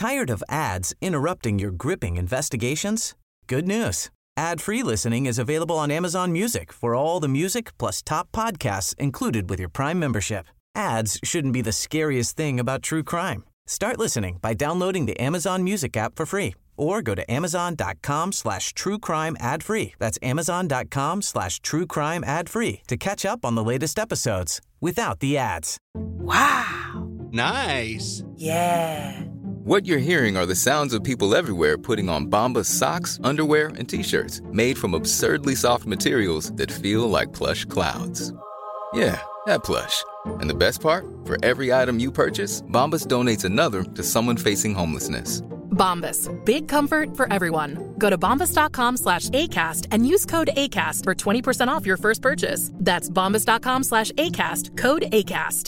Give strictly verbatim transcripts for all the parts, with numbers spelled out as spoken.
Tired of ads interrupting your gripping investigations? Good news. Ad-free listening is available on Amazon Music for all the music plus top podcasts included with your Prime membership. Ads shouldn't be the scariest thing about true crime. Start listening by downloading the Amazon Music app for free or go to amazon.com slash true crime ad free. That's amazon.com slash true crime ad free to catch up on the latest episodes without the ads. Wow. Nice. Yeah. What you're hearing are the sounds of people everywhere putting on Bombas socks, underwear, and T-shirts made from absurdly soft materials that feel like plush clouds. Yeah, that plush. And the best part? For every item you purchase, Bombas donates another to someone facing homelessness. Bombas. Big comfort for everyone. Go to bombas.com slash ACAST and use code ACAST for twenty percent off your first purchase. That's bombas.com slash ACAST. Code ACAST.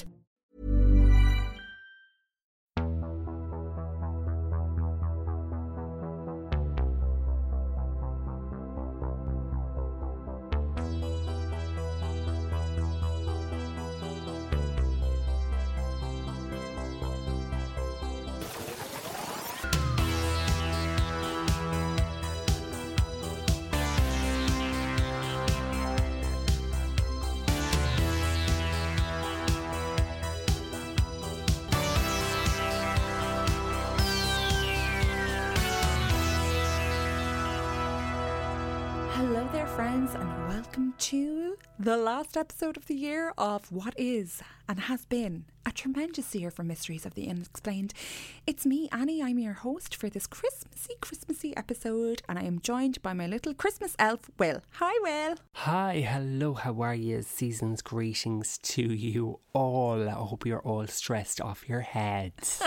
Hello there, friends, and welcome to the last episode of the year of what is and has been a tremendous year for Mysteries of the Unexplained. It's me, Annie. I'm your host for this Christmassy, Christmassy episode, and I am joined by my little Christmas elf, Will. Hi, Will. Hi, hello, how are you? Season's greetings to you all. I hope you're all stressed off your heads.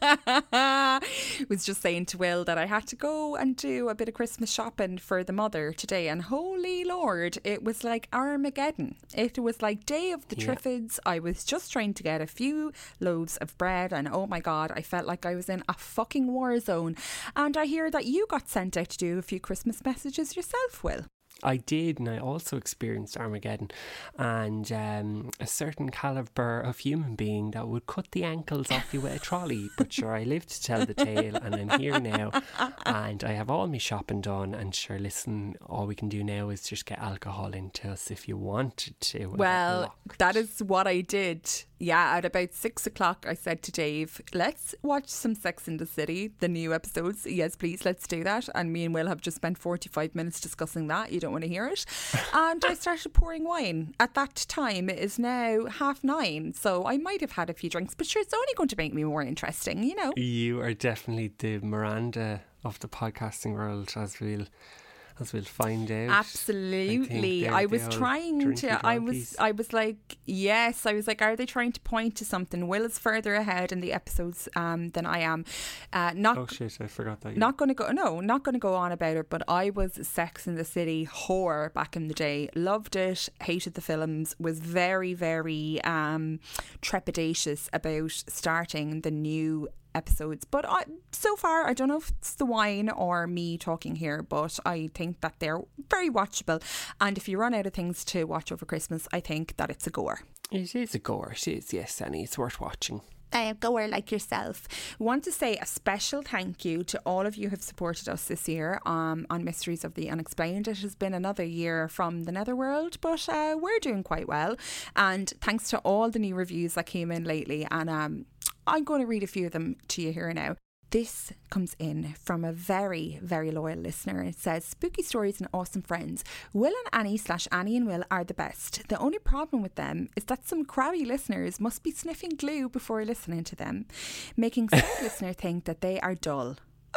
I was just saying to Will that I had to go and do a bit of Christmas shopping for the mother today, and holy Lord, it was like Armageddon. It was like Day of the Yeah. Triffids. I was just trying to get a few loaves of bread, and oh my God, I felt like I was in a fucking war zone. And I hear that you got sent out to do a few Christmas messages yourself, Will. I did, and I also experienced Armageddon, and um, a certain calibre of human being that would cut the ankles off you with a trolley. But sure, I lived to tell the tale, and I'm here now, and I have all my shopping done. And sure, listen, all we can do now is just get alcohol into us if you wanted to. Well, that is what I did. Yeah, at about six o'clock, I said to Dave, let's watch some Sex in the City, the new episodes. Yes, please, let's do that. And me and Will have just spent forty-five minutes discussing that. You don't want to hear it. And I started pouring wine. At that time, it is now half nine. So I might have had a few drinks, but sure, it's only going to make me more interesting, you know. You are definitely the Miranda of the podcasting world, as we'll... As we'll find out. Absolutely. I, I was trying to, I was, I was like, yes, I was like, are they trying to point to something? Will is further ahead in the episodes um, than I am. Uh, not, oh shit, I forgot that. Yeah. Not going to go, no, not going to go on about it, but I was Sex in the City whore back in the day. Loved it, hated the films, was very, very um, trepidatious about starting the new episodes, but I, so far I don't know if it's the wine or me talking here, but I think that they're very watchable, and if you run out of things to watch over Christmas, I think that it's a goer. It is a goer, it is, yes, Annie, it's worth watching. A goer like yourself. I want to say a special thank you to all of you who have supported us this year um, on Mysteries of the Unexplained. It has been another year from the netherworld, but uh, we're doing quite well, and thanks to all the new reviews that came in lately, and um I'm going to read a few of them to you here now. This comes in from a very, very loyal listener. It says, spooky stories and awesome friends. Will and Annie slash Annie and Will are the best. The only problem with them is that some crabby listeners must be sniffing glue before listening to them, making some listener think that they are dull.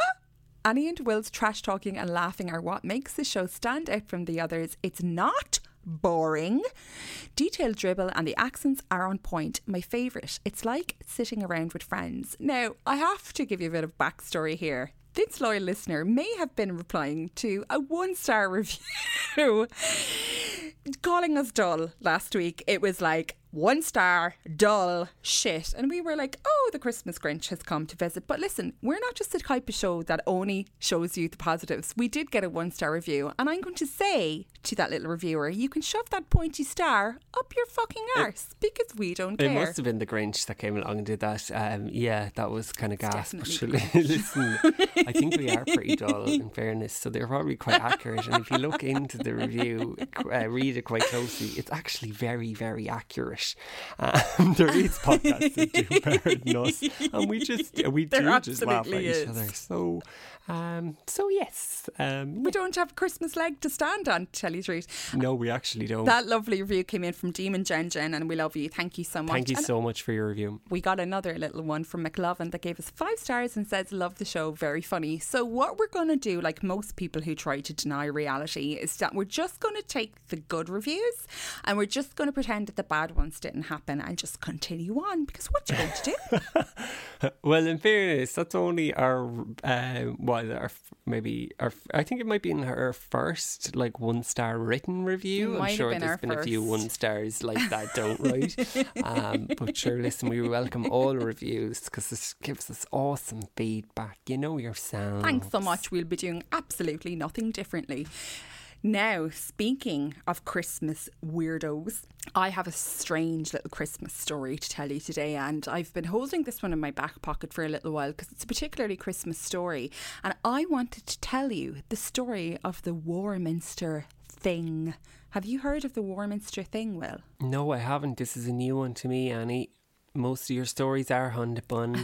Annie and Will's trash talking and laughing are what makes the show stand out from the others. It's not boring. Detailed dribble and the accents are on point. My favourite. It's like sitting around with friends. Now, I have to give you a bit of backstory here. This loyal listener may have been replying to a one-star review calling us dull last week. It was like, one star, dull, shit. And we were like, oh, the Christmas Grinch has come to visit. But listen, we're not just the type of show that only shows you the positives. We did get a one star review, and I'm going to say to that little reviewer, you can shove that pointy star up your fucking arse, because we don't care. It must have been the Grinch that came along and did that. Um, yeah, that was kind of gas. But listen, I think we are pretty dull, in fairness, so they're probably quite accurate. And if you look into the review, uh, read it quite closely, it's actually very, very accurate. Um, there is podcasts that do better than us, and we just we there do just laugh at is. each other. So, um, so yes, um, we don't have a Christmas leg to stand on, to tell you the truth. No, we actually don't. That lovely review came in from Demon Jen Jen, and we love you. Thank you so much. Thank you and so much for your review. We got another little one from McLovin that gave us five stars and says, love the show, very funny. So what we're going to do, like most people who try to deny reality, is that we're just going to take the good reviews and we're just going to pretend that the bad ones didn't happen and just continue on, because what you going to do? Well, in fairness, that's only our uh, what our maybe our I think it might be in her first like one star written review. Might I'm sure have been there's our been first. a few one stars like that don't write. um, but sure, listen, we welcome all reviews because this gives us awesome feedback. You know yourself. Thanks so much. We'll be doing absolutely nothing differently. Now, speaking of Christmas weirdos, I have a strange little Christmas story to tell you today, and I've been holding this one in my back pocket for a little while because it's a particularly Christmas story, and I wanted to tell you the story of the Warminster Thing. Have you heard of the Warminster Thing, Will? No, I haven't. This is a new one to me, Annie. Most of your stories are Hunt Bun.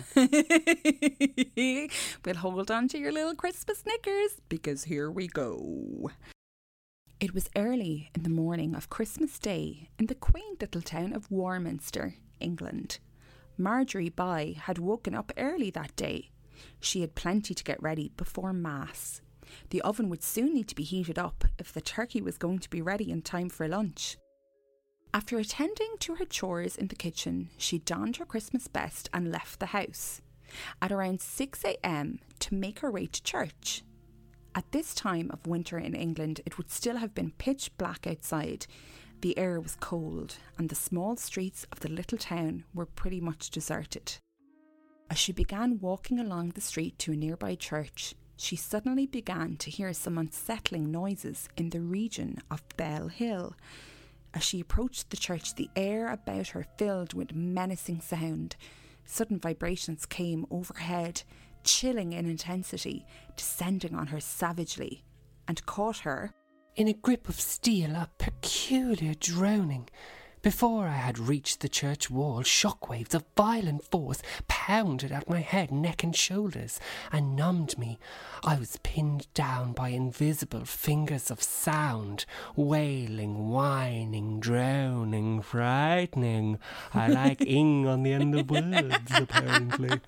But hold on to your little Christmas knickers, because here we go. It was early in the morning of Christmas Day in the quaint little town of Warminster, England. Marjorie Bye had woken up early that day. She had plenty to get ready before Mass. The oven would soon need to be heated up if the turkey was going to be ready in time for lunch. After attending to her chores in the kitchen, she donned her Christmas best and left the house at around six a.m. to make her way to church. At this time of winter in England, it would still have been pitch black outside. The air was cold, and the small streets of the little town were pretty much deserted. As she began walking along the street to a nearby church, she suddenly began to hear some unsettling noises in the region of Bell Hill. As she approached the church, the air about her filled with menacing sound. Sudden vibrations came overhead, chilling in intensity, descending on her savagely, and caught her in a grip of steel, a peculiar droning. Before I had reached the church wall, shockwaves of violent force pounded at my head, neck and shoulders and numbed me. I was pinned down by invisible fingers of sound, wailing, whining, droning, frightening. I like ing on the end of words, apparently.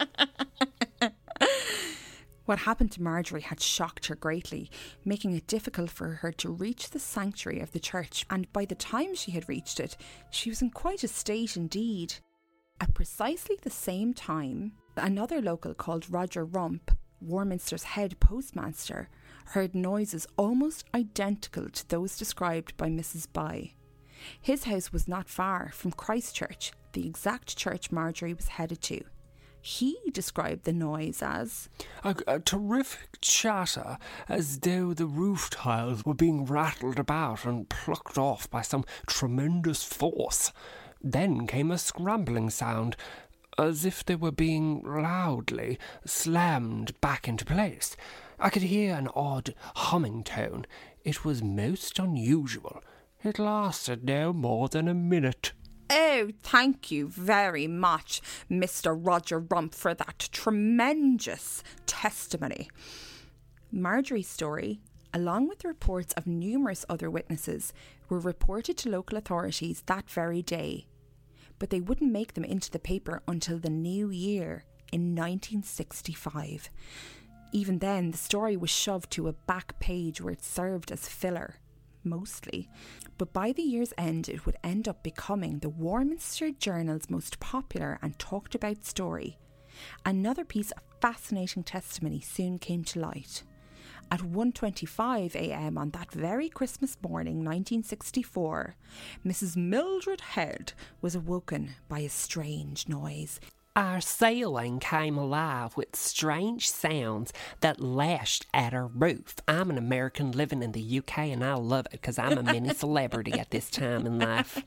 What happened to Marjorie had shocked her greatly, making it difficult for her to reach the sanctuary of the church, and by the time she had reached it, she was in quite a state indeed. At precisely the same time, another local called Roger Rump, Warminster's head postmaster, heard noises almost identical to those described by Missus Bye. His house was not far from Christchurch, the exact church Marjorie was headed to. He described the noise as a, a terrific chatter, as though the roof tiles were being rattled about and plucked off by some tremendous force. Then came a scrambling sound, as if they were being loudly slammed back into place. I could hear an odd humming tone. It was most unusual. It lasted no more than a minute. Oh, thank you very much, Mister Roger Rump, for that tremendous testimony. Marjorie's story, along with the reports of numerous other witnesses, were reported to local authorities that very day. But they wouldn't make them into the paper until the new year, in nineteen sixty-five. Even then, the story was shoved to a back page where it served as filler. Mostly, but by the year's end it would end up becoming the Warminster Journal's most popular and talked about story. Another piece of fascinating testimony soon came to light. At one twenty-five a m on that very Christmas morning, nineteen sixty-four, Missus Mildred Head was awoken by a strange noise. Our ceiling came alive with strange sounds that lashed at our roof. I'm an American living in the U K and I love it because I'm a mini celebrity at this time in life.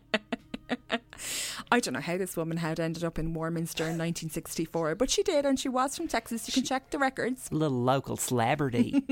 I don't know how this woman had ended up in Warminster in nineteen sixty-four, but she did, and she was from Texas. You can check the records. Little local celebrity.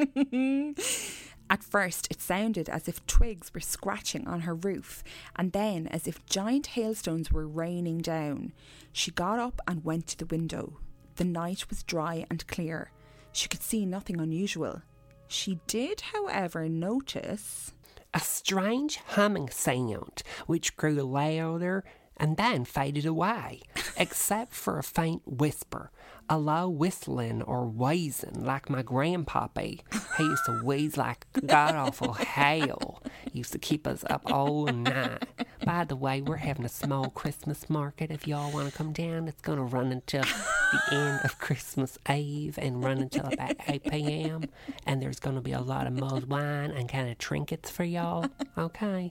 At first, it sounded as if twigs were scratching on her roof, and then as if giant hailstones were raining down. She got up and went to the window. The night was dry and clear. She could see nothing unusual. She did, however, notice a strange humming sound, which grew louder and then faded away, except for a faint whisper, a low whistling or wheezing like my grandpappy. He used to wheeze like god-awful hell. He used to keep us up all night. By the way, we're having a small Christmas market. If y'all want to come down, it's going to run until the end of Christmas Eve and run until about eight p m And there's going to be a lot of mulled wine and kind of trinkets for y'all. Okay?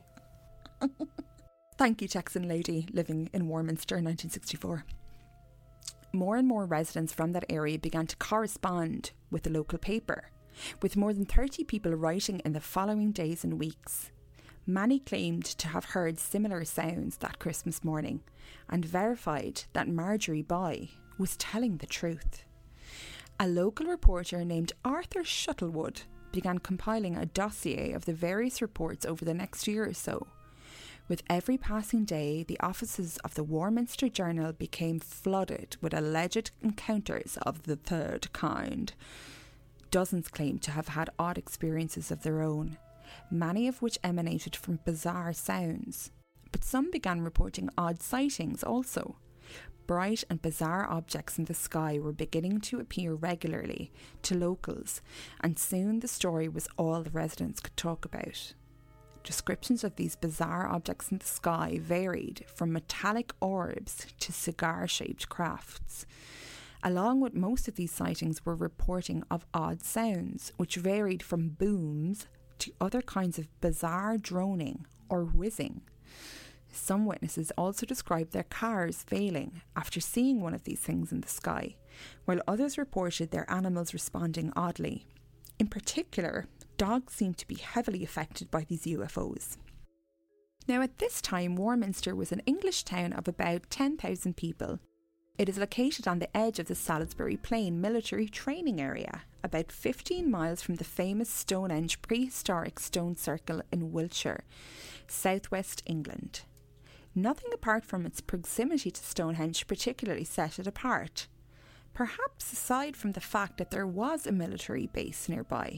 Thank you, Texan lady living in Warminster in nineteen sixty-four. More and more residents from that area began to correspond with the local paper, with more than thirty people writing in the following days and weeks. Many claimed to have heard similar sounds that Christmas morning and verified that Marjorie Boy was telling the truth. A local reporter named Arthur Shuttlewood began compiling a dossier of the various reports over the next year or so. With every passing day, the offices of the Warminster Journal became flooded with alleged encounters of the third kind. Dozens claimed to have had odd experiences of their own, many of which emanated from bizarre sounds. But some began reporting odd sightings also. Bright and bizarre objects in the sky were beginning to appear regularly to locals, and soon the story was all the residents could talk about. Descriptions of these bizarre objects in the sky varied from metallic orbs to cigar-shaped crafts. Along with most of these sightings were reporting of odd sounds, which varied from booms to other kinds of bizarre droning or whizzing. Some witnesses also described their cars failing after seeing one of these things in the sky, while others reported their animals responding oddly. In particular, dogs seemed to be heavily affected by these U F Os. Now, at this time, Warminster was an English town of about ten thousand people. It is located on the edge of the Salisbury Plain military training area, about fifteen miles from the famous Stonehenge prehistoric stone circle in Wiltshire, southwest England. Nothing apart from its proximity to Stonehenge particularly set it apart, perhaps aside from the fact that there was a military base nearby.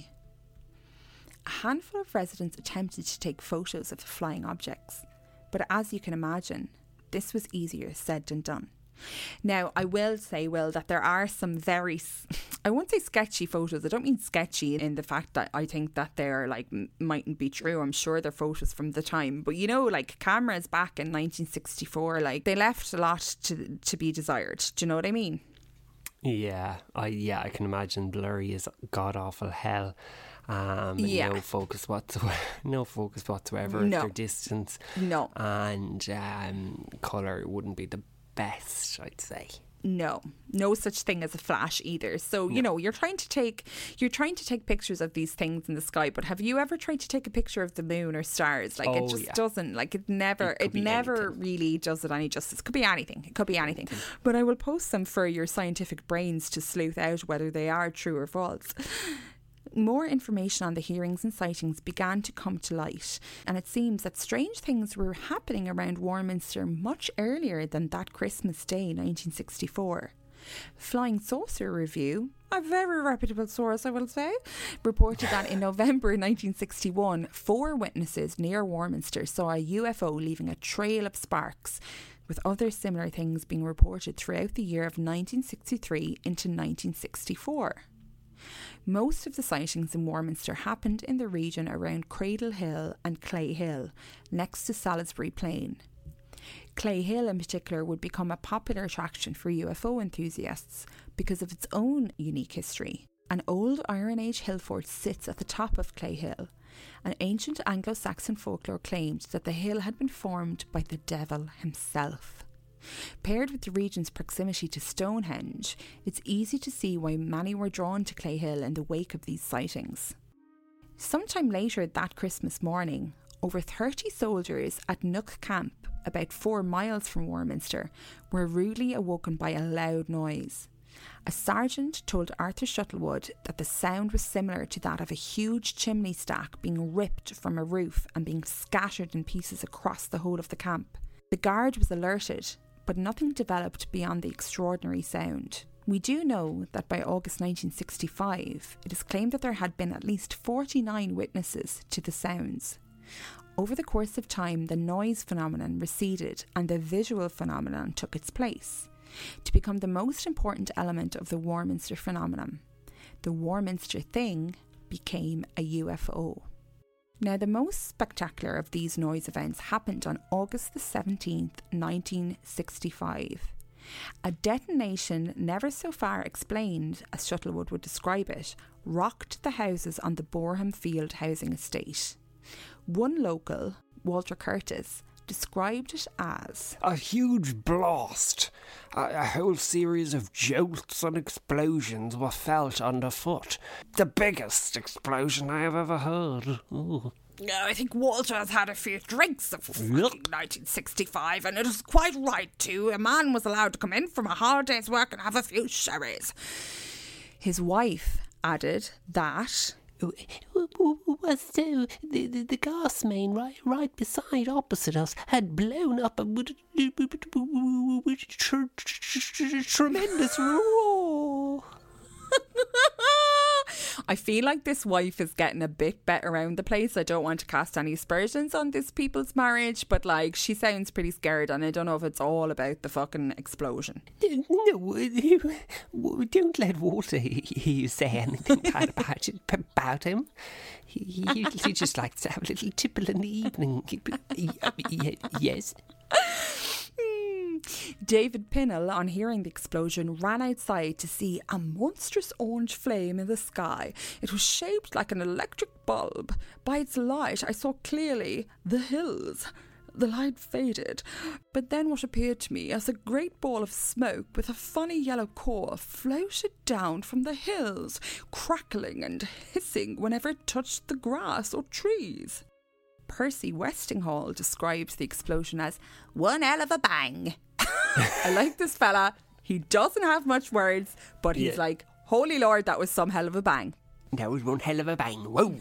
A handful of residents attempted to take photos of the flying objects, but as you can imagine, this was easier said than done. Now, I will say, Will, that there are some very, I won't say sketchy photos. I don't mean sketchy in the fact that I think that they're like, m- mightn't be true. I'm sure they're photos from the time. But you know, like cameras back in nineteen sixty-four, like they left a lot to to be desired. Do you know what I mean? Yeah, I yeah, I can imagine blurry is god awful hell. Um, yeah. no focus whatsoever. No focus whatsoever. No. Their distance. No. And um, colour wouldn't be the best, I'd say. No, no such thing as a flash either. So, you know, you're trying to take you're trying to take pictures of these things in the sky, but have you ever tried to take a picture of the moon or stars? Like, oh, it just yeah. doesn't, like, it never, it, it never anything. really does it any justice. It could be anything. It could be anything. But I will post them for your scientific brains to sleuth out whether they are true or false. More information on the hearings and sightings began to come to light, and it seems that strange things were happening around Warminster much earlier than that Christmas Day, nineteen sixty-four. Flying Saucer Review, a very reputable source I will say, reported that in November nineteen sixty-one, four witnesses near Warminster saw a U F O leaving a trail of sparks, with other similar things being reported throughout the year of nineteen sixty-three into nineteen sixty-four. Most of the sightings in Warminster happened in the region around Cradle Hill and Clay Hill, next to Salisbury Plain. Clay Hill in particular would become a popular attraction for U F O enthusiasts because of its own unique history. An old Iron Age hill fort sits at the top of Clay Hill. An ancient Anglo-Saxon folklore claimed that the hill had been formed by the devil himself. Paired with the region's proximity to Stonehenge, it's easy to see why many were drawn to Clay Hill in the wake of these sightings. Sometime later that Christmas morning, over thirty soldiers at Nook Camp, about four miles from Warminster, were rudely awoken by a loud noise. A sergeant told Arthur Shuttlewood that the sound was similar to that of a huge chimney stack being ripped from a roof and being scattered in pieces across the whole of the camp. The guard was alerted, but nothing developed beyond the extraordinary sound. We do know that by August nineteen sixty-five, it is claimed that there had been at least forty-nine witnesses to the sounds. Over the course of time, the noise phenomenon receded and the visual phenomenon took its place, to become the most important element of the Warminster phenomenon. The Warminster thing became a U F O. Now, the most spectacular of these noise events happened on August the seventeenth, nineteen sixty-five. A detonation never so far explained, as Shuttlewood would describe it, rocked the houses on the Boreham Field housing estate. One local, Walter Curtis, described it as a huge blast. A, a whole series of jolts and explosions were felt underfoot. The biggest explosion I have ever heard. Ooh. I think Walter has had a few drinks of nineteen sixty-five, and it is quite right too. A man was allowed to come in from a hard day's work and have a few sherries. His wife added that was so the, the the gas main right right beside opposite us had blown up and would tremendous roar. I feel like this wife is getting a bit better around the place. I don't want to cast any aspersions on this people's marriage, but like, she sounds pretty scared, and I don't know if it's all about the fucking explosion. No, don't let Walter hear you say anything bad about, it, about him. He, he, he just likes to have a little tipple in the evening. Yes. David Pinnell, on hearing the explosion, ran outside to see a monstrous orange flame in the sky. It was shaped like an electric bulb. By its light, I saw clearly the hills. The light faded, but then what appeared to me as a great ball of smoke with a funny yellow core floated down from the hills, crackling and hissing whenever it touched the grass or trees. Percy Westinghall described the explosion as one hell of a bang. I like this fella. He doesn't have much words, but he's yeah. like, holy Lord, that was some hell of a bang. That was one hell of a bang. Whoa.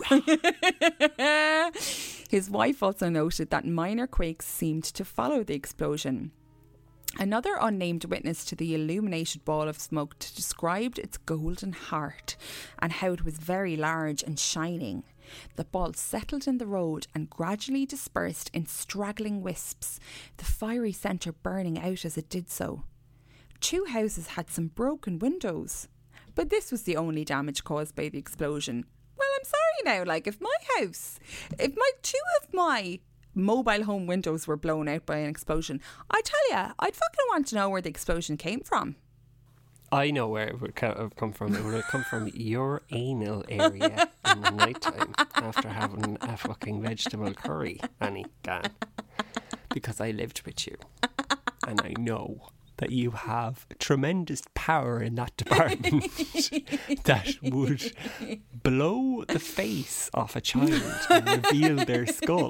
His wife also noted that minor quakes seemed to follow the explosion. Another unnamed witness to the illuminated ball of smoke described its golden heart and how it was very large and shining. The ball settled in the road and gradually dispersed in straggling wisps, the fiery centre burning out as it did so. Two houses had some broken windows, but this was the only damage caused by the explosion. Well, I'm sorry now, like, if my house, if my two of my mobile home windows were blown out by an explosion, I tell ya, I'd fucking want to know where the explosion came from. I know where it would have come from. It would have come from your anal area in the night time after having a fucking vegetable curry, Annie, Dan. Because I lived with you. And I know that you have tremendous power in that department that would blow the face off a child and reveal their skull.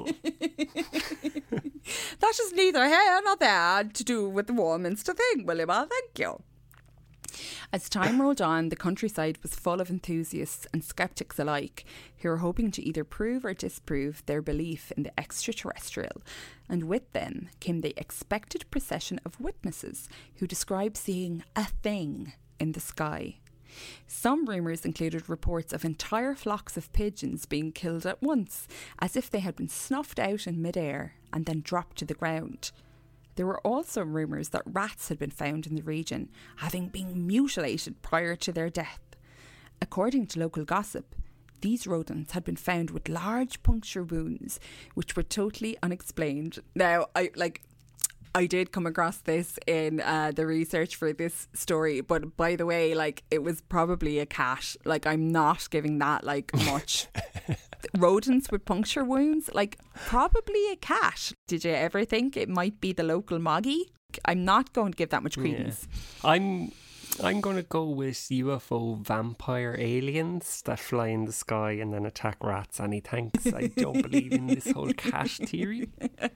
That is neither here nor there to do with the Warminster thing, William. Well, thank you. As time rolled on, the countryside was full of enthusiasts and sceptics alike who were hoping to either prove or disprove their belief in the extraterrestrial, and with them came the expected procession of witnesses who described seeing a thing in the sky. Some rumours included reports of entire flocks of pigeons being killed at once, as if they had been snuffed out in midair and then dropped to the ground. There were also rumours that rats had been found in the region, having been mutilated prior to their death. According to local gossip, these rodents had been found with large puncture wounds, which were totally unexplained. Now, I like, I did come across this in uh, the research for this story, but by the way, like, it was probably a cat. Like, I'm not giving that like much. Rodents with puncture wounds, like, probably a cat. Did you ever think it might be the local moggy? I'm not going to give that much credence. Yeah. I'm I'm going to go with U F O vampire aliens that fly in the sky and then attack rats. Any thanks. I don't believe in this whole cat theory.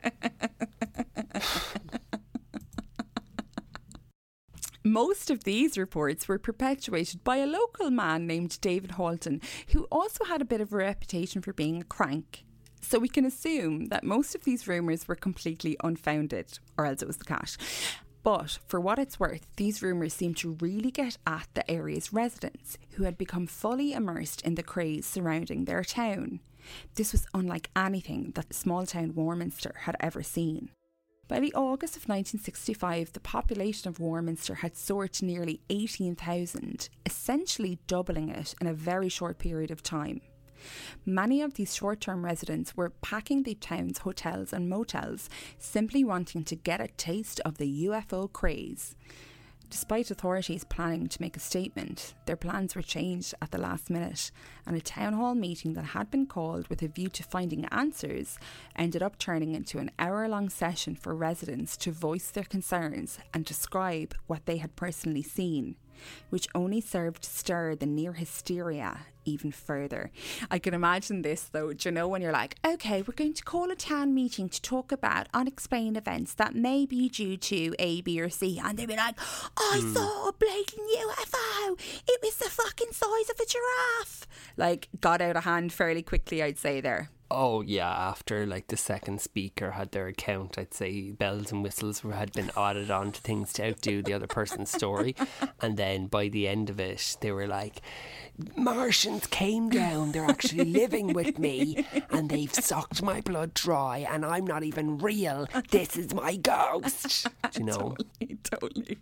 Most of these reports were perpetuated by a local man named David Halton, who also had a bit of a reputation for being a crank. So we can assume that most of these rumours were completely unfounded, or else it was the cat. But for what it's worth, these rumours seem to really get at the area's residents, who had become fully immersed in the craze surrounding their town. This was unlike anything that the small town Warminster had ever seen. By the August of nineteen sixty-five, the population of Warminster had soared to nearly eighteen thousand, essentially doubling it in a very short period of time. Many of these short-term residents were packing the town's hotels and motels, simply wanting to get a taste of the U F O craze. Despite authorities planning to make a statement, their plans were changed at the last minute, and a town hall meeting that had been called with a view to finding answers ended up turning into an hour-long session for residents to voice their concerns and describe what they had personally seen, which only served to stir the near hysteria even further. I can imagine this though, do you know, when you're like, okay, we're going to call a town meeting to talk about unexplained events that may be due to A, B or C, and they'd be like, I mm. saw a blatant U F O, it was the fucking size of a giraffe. Like, got out of hand fairly quickly, I'd say there. Oh yeah, after like the second speaker had their account, I'd say bells and whistles were, had been added on to things to outdo the other person's story. And then by the end of it, they were like, Martians came down, they're actually living with me and they've sucked my blood dry and I'm not even real. This is my ghost. Do you know? Totally, totally.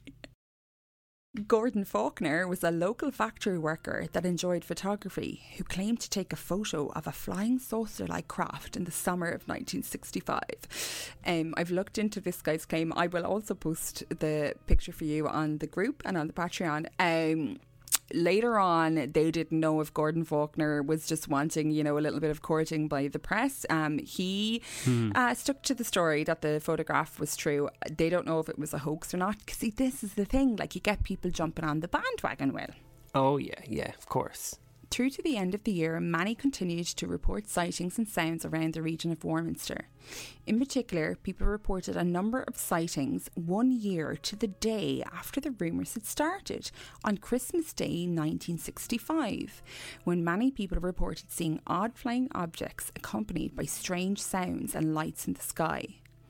Gordon Faulkner was a local factory worker that enjoyed photography who claimed to take a photo of a flying saucer-like craft in the summer of nineteen sixty-five. Um, I've looked into this guy's claim. I will also post the picture for you on the group and on the Patreon. Um, Later on, they didn't know if Gordon Faulkner was just wanting, you know, a little bit of courting by the press. Um, he hmm. uh, stuck to the story that the photograph was true. They don't know if it was a hoax or not. Because, see, this is the thing. Like, you get people jumping on the bandwagon, Will. Oh, yeah, yeah, of course. Through to the end of the year, many continued to report sightings and sounds around the region of Warminster. In particular, people reported a number of sightings one year to the day after the rumours had started, on Christmas Day nineteen sixty-five, when many people reported seeing odd flying objects accompanied by strange sounds and lights in the sky.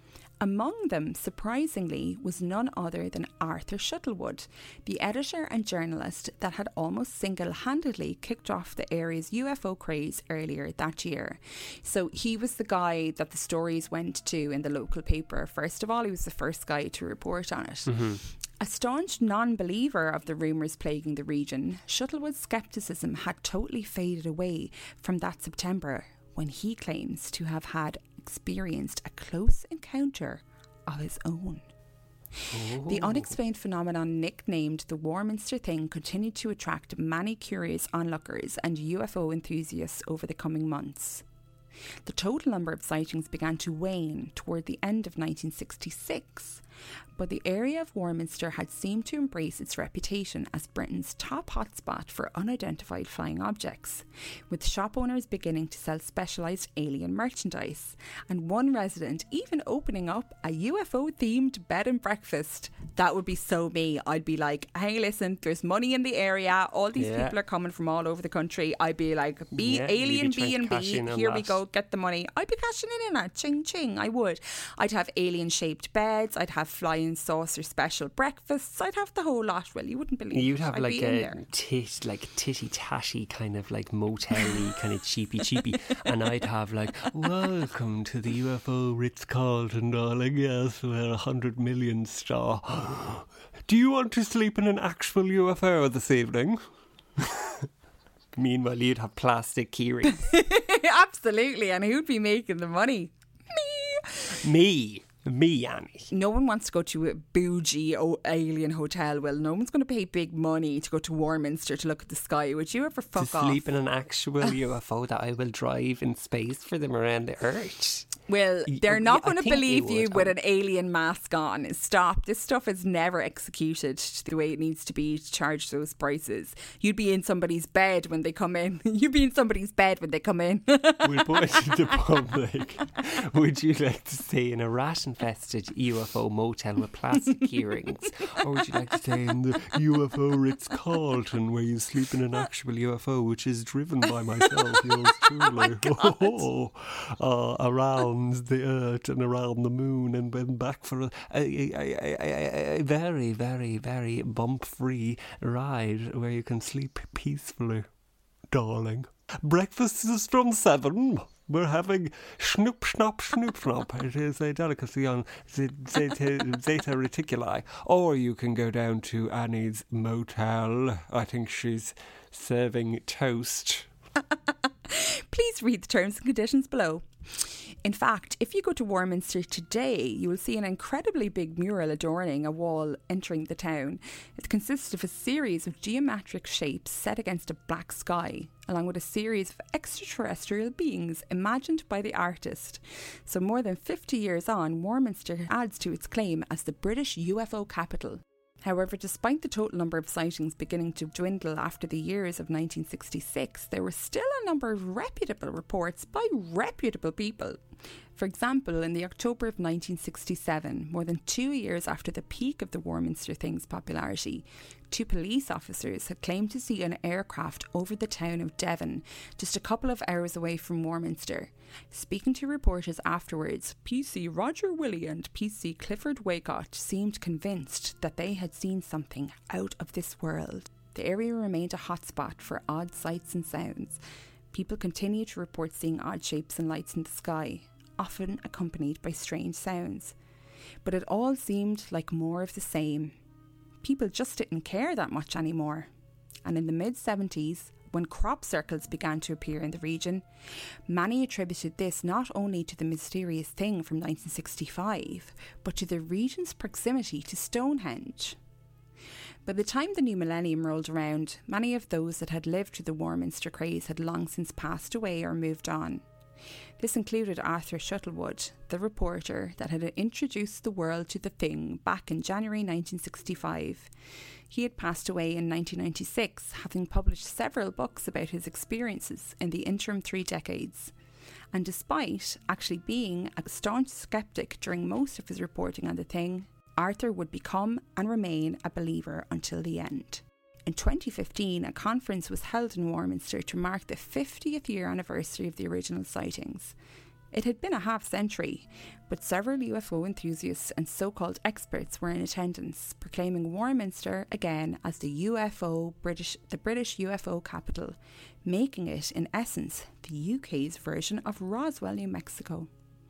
Among them, surprisingly, was none other than Arthur Shuttlewood, the editor and journalist that had almost single-handedly kicked off the area's U F O craze earlier that year. So he was the guy that the stories went to in the local paper. First of all, he was the first guy to report on it. Mm-hmm. A staunch non-believer of the rumours plaguing the region, Shuttlewood's scepticism had totally faded away from that September, when he claims to have had experienced a close encounter of his own. Ooh. The unexplained phenomenon nicknamed the Warminster Thing continued to attract many curious onlookers and U F O enthusiasts over the coming months. The total number of sightings began to wane toward the end of nineteen sixty-six, but the area of Warminster had seemed to embrace its reputation as Britain's top hotspot for unidentified flying objects, with shop owners beginning to sell specialised alien merchandise, and one resident even opening up a U F O-themed bed and breakfast. That would be so me. I'd be like, hey, listen, there's money in the area. All these yeah. people are coming from all over the country. I'd be like, B, yeah, alien B and B, here we go, get the money. I'd be cashing in on it, ching ching, I would. I'd have alien-shaped beds, I'd have flying saucer special breakfasts, I'd have the whole lot. Well, you wouldn't believe You'd have I'd like a tit, like titty-tatty kind of like motel-y kind of cheapy-cheapy, and I'd have like, welcome to the U F O Ritz-Carlton, darling, yes, we're a hundred million star. Do you want to sleep in an actual U F O this evening? Meanwhile, you'd have plastic keyrings. Absolutely, and who'd be making the money? Me. Me. Me, Annie. No one wants to go to a bougie o- alien hotel. Well, no one's going to pay big money to go to Warminster to look at the sky. Would you ever fuck to off? sleep in an actual U F O that I will drive in space for them around the Earth? Well, Y- they're oh, not yeah, I going to think they believe you would, with um, an alien mask on. Stop. This stuff is never executed the way it needs to be to charge those prices. You'd be in somebody's bed when they come in. You'd be in somebody's bed when they come in. We'll put it to the public. Would you like to stay in a rat-infested U F O motel with plastic earrings? Or would you like to stay in the U F O Ritz-Carlton where you sleep in an actual U F O which is driven by myself, yours truly, oh, uh, around the Earth and around the moon and then back for a, a, a, a, a, a very, very, very bump-free ride where you can sleep peacefully, darling. Breakfast is from seven. We're having schnoop, schnopp, schnoop, schnopp. It is a delicacy on Zeta, Zeta Reticuli. Or you can go down to Annie's motel. I think she's serving toast. Please read the terms and conditions below. In fact, if you go to Warminster today, you will see an incredibly big mural adorning a wall entering the town. It consists of a series of geometric shapes set against a black sky, along with a series of extraterrestrial beings imagined by the artist. So more than fifty years on, Warminster adds to its claim as the British U F O capital. However, despite the total number of sightings beginning to dwindle after the years of nineteen sixty-six, there were still a number of reputable reports by reputable people. For example, in the October of nineteen sixty-seven, more than two years after the peak of the Warminster Thing's popularity, two police officers had claimed to see an aircraft over the town of Devon, just a couple of hours away from Warminster. Speaking to reporters afterwards, P C Roger Willey and P C Clifford Waycott seemed convinced that they had seen something out of this world. The area remained a hotspot for odd sights and sounds. People continued to report seeing odd shapes and lights in the sky, often accompanied by strange sounds. But it all seemed like more of the same. People just didn't care that much anymore. And in the mid-seventies, when crop circles began to appear in the region, many attributed this not only to the mysterious thing from nineteen sixty-five, but to the region's proximity to Stonehenge. By the time the new millennium rolled around, many of those that had lived through the Warminster craze had long since passed away or moved on. This included Arthur Shuttlewood, the reporter that had introduced the world to the thing back in January nineteen sixty-five. He had passed away in nineteen ninety-six, having published several books about his experiences in the interim three decades. And despite actually being a staunch skeptic during most of his reporting on the thing, Arthur would become and remain a believer until the end. In twenty fifteen, a conference was held in Warminster to mark the fiftieth year anniversary of the original sightings. It had been a half century, but several U F O enthusiasts and so-called experts were in attendance, proclaiming Warminster again as the U F O British, the British U F O capital, making it, in essence, the U K's version of Roswell, New Mexico.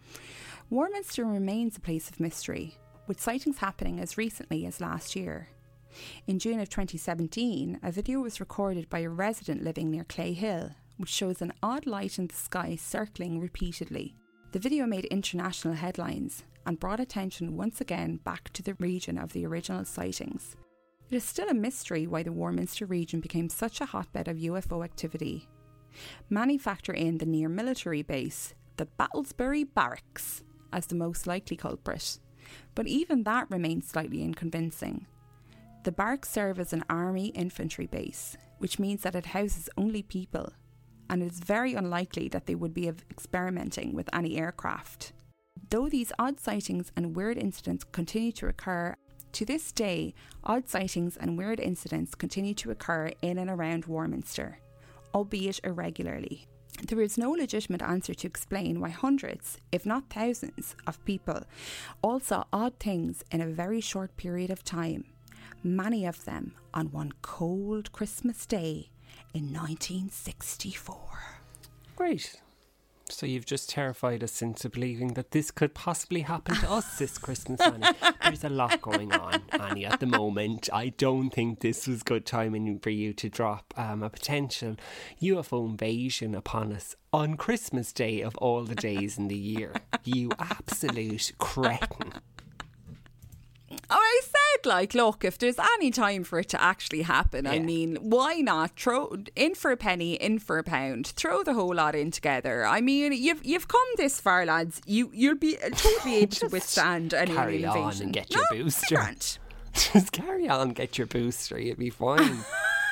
Warminster remains a place of mystery, with sightings happening as recently as last year. In June of twenty seventeen, a video was recorded by a resident living near Clay Hill, which shows an odd light in the sky circling repeatedly. The video made international headlines and brought attention once again back to the region of the original sightings. It is still a mystery why the Warminster region became such a hotbed of U F O activity. Many factor in the near military base, the Battlesbury Barracks, as the most likely culprit, but even that remains slightly unconvincing. The barracks serve as an army infantry base, which means that it houses only people, and it is very unlikely that they would be experimenting with any aircraft. Though these odd sightings and weird incidents continue to occur, to this day, odd sightings and weird incidents continue to occur in and around Warminster, albeit irregularly. There is no legitimate answer to explain why hundreds, if not thousands, of people all saw odd things in a very short period of time, many of them on one cold Christmas day in nineteen sixty-four. Great. So you've just terrified us into believing that this could possibly happen to us this Christmas, Annie. There's a lot going on, Annie, at the moment. I don't think this was good timing for you to drop um, a potential U F O invasion upon us on Christmas Day of all the days in the year. You absolute cretin. Oh, I said, like, look, if there's any time for it to actually happen, yeah. I mean, why not throw in for a penny, in for a pound, throw the whole lot in together. I mean, you've you've come this far, lads. You you'll be totally able to withstand any carry invasion. on and get your no, booster. Just carry on, get your booster. You'll be fine.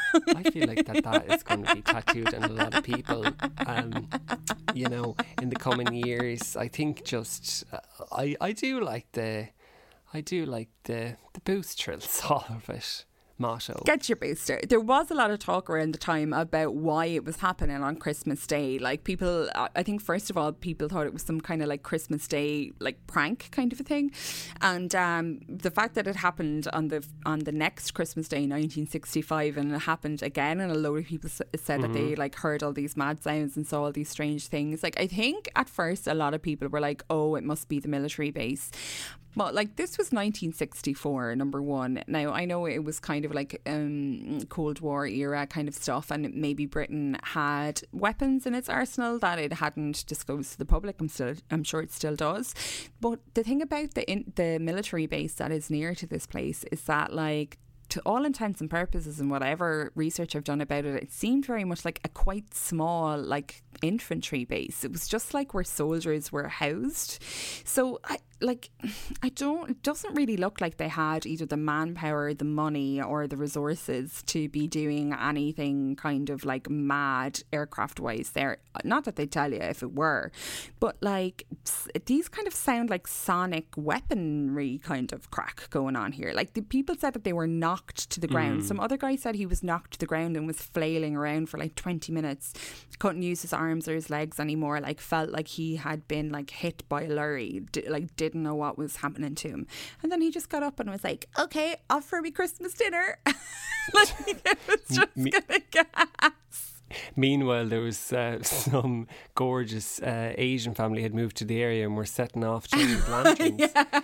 I feel like that that is going to be tattooed on a lot of people, um, you know, in the coming years. I think just uh, I I do like the. I do like the, the booster sort of it motto. Get your booster. There was a lot of talk around the time about why it was happening on Christmas Day. Like people, I think first of all, people thought it was some kind of like Christmas Day like prank kind of a thing, and um, the fact that it happened on the on the next Christmas Day, nineteen sixty-five, and it happened again, and a load of people said mm-hmm. that they like heard all these mad sounds and saw all these strange things. Like I think at first a lot of people were like, "Oh, it must be the military base." But like this was nineteen sixty-four, number one. Now I know it was kind of like um, Cold War era kind of stuff, and maybe Britain had weapons in its arsenal that it hadn't disclosed to the public. I'm still, I'm sure it still does. But the thing about the in, the military base that is near to this place is that, like, to all intents and purposes, and whatever research I've done about it, it seemed very much like a quite small, like, infantry base. It was just like where soldiers were housed. So I like I don't it doesn't really look like they had either the manpower, the money, or the resources to be doing anything kind of like mad aircraft wise there. Not that they tell you if it were, but like these kind of sound like sonic weaponry kind of crack going on here. Like the people said that they were knocked to the ground. Mm. Some other guy said he was knocked to the ground and was flailing around for like twenty minutes, couldn't use his arms or his legs anymore, like felt like he had been like hit by a lorry, D- like didn't know what was happening to him, and then he just got up and was like, okay, off for me Christmas dinner. Like it was just Me- gonna gas. Meanwhile, there was uh, some gorgeous uh, Asian family had moved to the area and were setting off Chinese lanterns.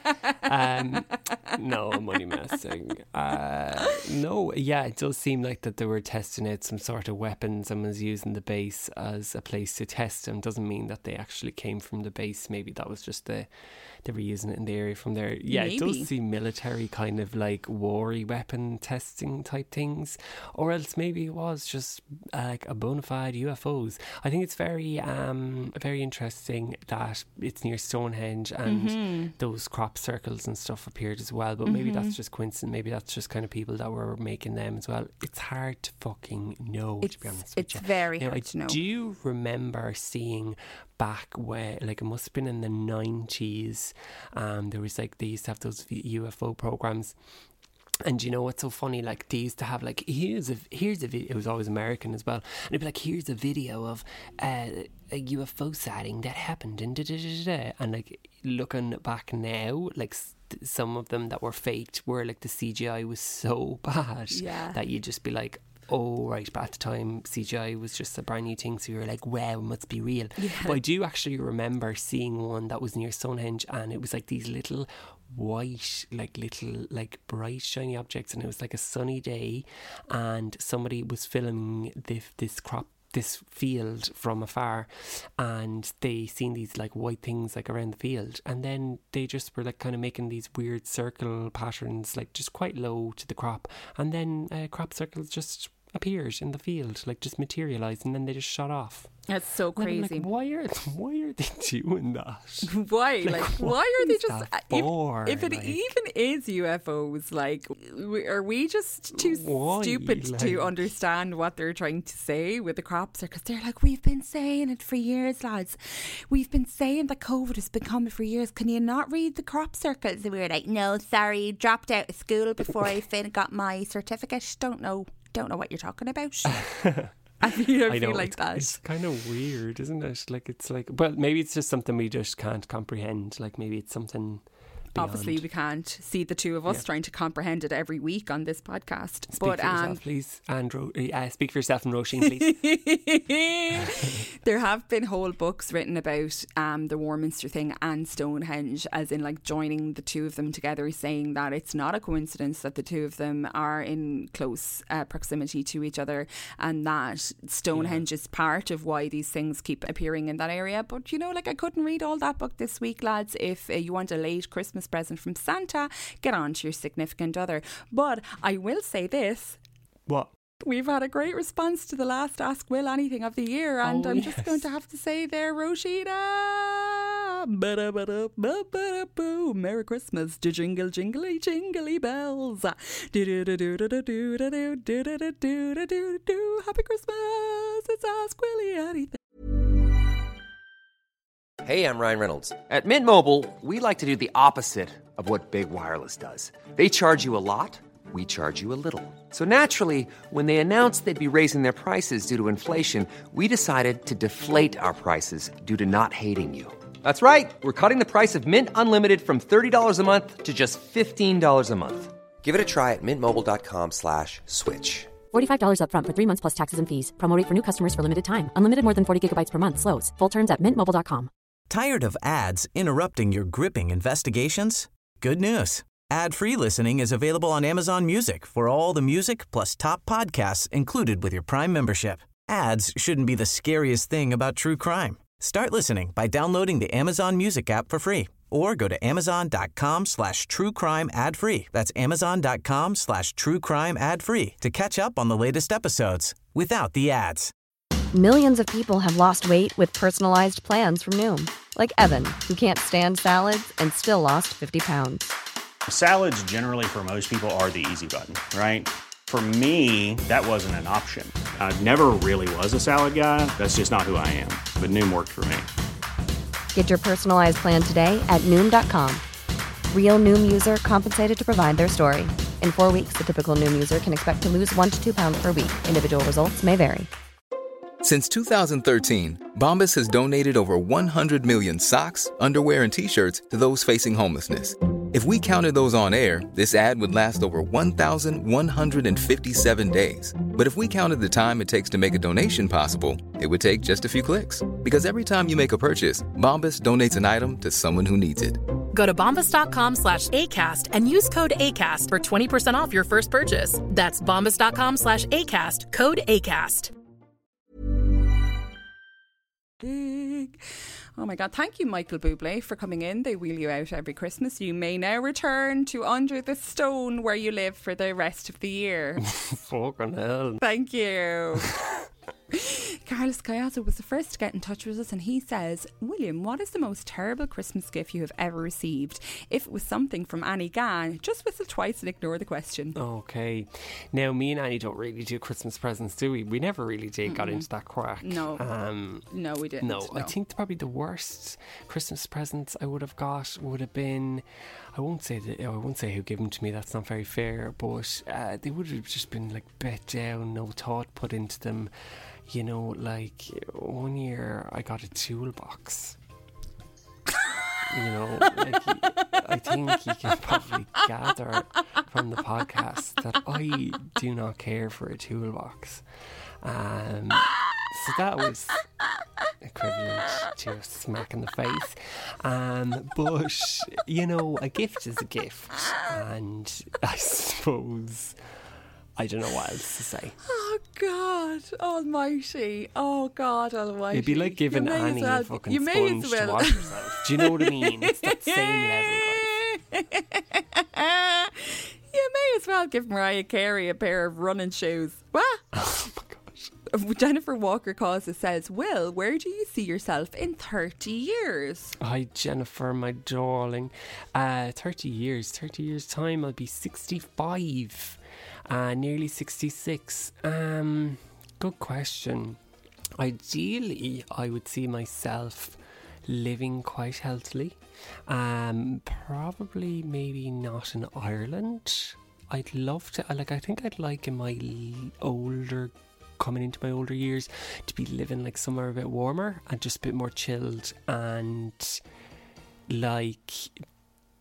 um, no, I'm only messing. Uh, no, yeah, it does seem like that they were testing out some sort of weapons and was using the base as a place to test them. Doesn't mean that they actually came from the base. Maybe that was just the they were using it in the area from there. Yeah, Maybe. It does seem military kind of like war-y weapon testing type things, or else maybe it was just uh, like a bona fide U F Os. I think it's very um very interesting that it's near Stonehenge and mm-hmm. those crop circles and stuff appeared as well, but mm-hmm. maybe that's just coincidence. Maybe that's just kind of people that were making them as well. It's hard to fucking know, it's, to be honest it's with you. very now, hard I to know. Do you remember seeing back where, like, it must have been in the nineties, um, there was like, they used to have those U F O programs. And you know what's so funny? Like they used to have like here's a here's a video. It was always American as well. And it'd be like, here's a video of uh, a U F O sighting that happened in da da da da. And like looking back now, like st- some of them that were faked were like the C G I was so bad yeah. that you'd just be like, oh right, but at the time C G I was just a brand new thing, so you were like, wow, it must be real. Yeah. But I do actually remember seeing one that was near Stonehenge, and it was like these little white, like little like bright shiny objects, and it was like a sunny day, and somebody was filming this, this crop this field from afar, and they seen these like white things like around the field, and then they just were like kind of making these weird circle patterns, like just quite low to the crop, and then uh, crop circles just appeared in the field, like just materialised, and then they just shot off. That's so crazy. Like, why are why are they doing that? Why? Like, like what why are they is just that if, for? if it Like- even is U F Os, like w- are we just too Why? stupid Like- to understand what they're trying to say with the crop circles? They're like, we've been saying it for years, lads. We've been saying that COVID has been coming for years. Can you not read the crop circles? And we were like, no, sorry, dropped out of school before I fin- got my certificate. Don't know, don't know what you're talking about. I feel, I I feel know, like it's, that. it's kind of weird, isn't it? Like it's like, well, maybe it's just something we just can't comprehend. Like maybe it's something obviously we can't see the two of us Yeah. trying to comprehend it every week on this podcast. Speak but for yourself, um, please. And Ro- uh, speak for yourself and Roisin, please. there have been whole books written about um, the Warminster thing and Stonehenge, as in like joining the two of them together, saying that it's not a coincidence that the two of them are in close uh, proximity to each other, and that Stonehenge yeah. is part of why these things keep appearing in that area. But you know, like, I couldn't read all that book this week, lads. If uh, you want a late Christmas present from Santa, get on to your significant other. But I will say this. What? We've had a great response to the last Ask Will Anything of the year, and oh, I'm yes. just going to have to say there, Roshida, ba-da-ba-da-ba-ba-da-boo, Merry Christmas, jingle jingly jingly bells, do-do-do-do-do-do-do-do-do-do-do-do, Happy Christmas, it's Ask Willie Anything. Hey, I'm Ryan Reynolds. At Mint Mobile, we like to do the opposite of what Big Wireless does. They charge you a lot, we charge you a little. So naturally, when they announced they'd be raising their prices due to inflation, we decided to deflate our prices due to not hating you. That's right. We're cutting the price of Mint Unlimited from thirty dollars a month to just fifteen dollars a month. Give it a try at mintmobile.com slash switch. forty-five dollars up front for three months plus taxes and fees. Promo rate for new customers for limited time. Unlimited more than forty gigabytes per month. Slows full terms at mint mobile dot com. Tired of ads interrupting your gripping investigations? Good news. Ad-free listening is available on Amazon Music for all the music plus top podcasts included with your Prime membership. Ads shouldn't be the scariest thing about true crime. Start listening by downloading the Amazon Music app for free or go to amazon.com slash true crime ad free. That's amazon.com slash true crime ad free to catch up on the latest episodes without the ads. Millions of people have lost weight with personalized plans from Noom. Like Evan, who can't stand salads and still lost fifty pounds. Salads generally for most people are the easy button, right? For me, that wasn't an option. I never really was a salad guy. That's just not who I am. But Noom worked for me. Get your personalized plan today at Noom dot com. Real Noom user compensated to provide their story. In four weeks, the typical Noom user can expect to lose one to two pounds per week. Individual results may vary. Since two thousand thirteen, Bombas has donated over one hundred million socks, underwear, and T-shirts to those facing homelessness. If we counted those on air, this ad would last over one thousand one hundred fifty-seven days. But if we counted the time it takes to make a donation possible, it would take just a few clicks. Because every time you make a purchase, Bombas donates an item to someone who needs it. Go to bombas.com slash ACAST and use code ACAST for twenty percent off your first purchase. That's bombas.com slash ACAST, code ACAST. Oh my God, thank you, Michael Bublé, for coming in. They wheel you out every Christmas. You may now return to under the stone where you live for the rest of the year. Fucking hell. Thank you. Carlos Cayato was the first to get in touch with us, and he says, William, what is the most terrible Christmas gift you have ever received? If it was something from Annie Gann, just whistle twice and ignore the question. Okay. Now, me and Annie don't really do Christmas presents, do we? We never really did mm-hmm. got into that crack. No. Um, no, we didn't. No, no, I think probably the worst Christmas presents I would have got would have been, I won't say that, I won't say who gave them to me, that's not very fair, but uh, they would have just been like bet down, no thought put into them. You know, like one year I got a toolbox. You know, like I think you can probably gather from the podcast that I do not care for a toolbox. Um, so that was equivalent to a smack in the face. Um, but, you know, a gift is a gift. And I suppose I don't know what else to say. Oh, God almighty. Oh, God almighty. It'd be like giving Annie well, a fucking you sponge well. to wash herself. Do you know what I mean? It's that same level, guys. You may as well give Mariah Carey a pair of running shoes. What? Oh, my gosh. Jennifer Walker Causa says, Will, where do you see yourself in thirty years? Hi, Jennifer, my darling. Uh, thirty years. thirty years' time, I'll be sixty-five. Uh, nearly sixty-six. Um, good question. Ideally, I would see myself living quite healthily. Um, probably maybe not in Ireland. I'd love to, like, I think I'd like in my older, coming into my older years, to be living like somewhere a bit warmer and just a bit more chilled and like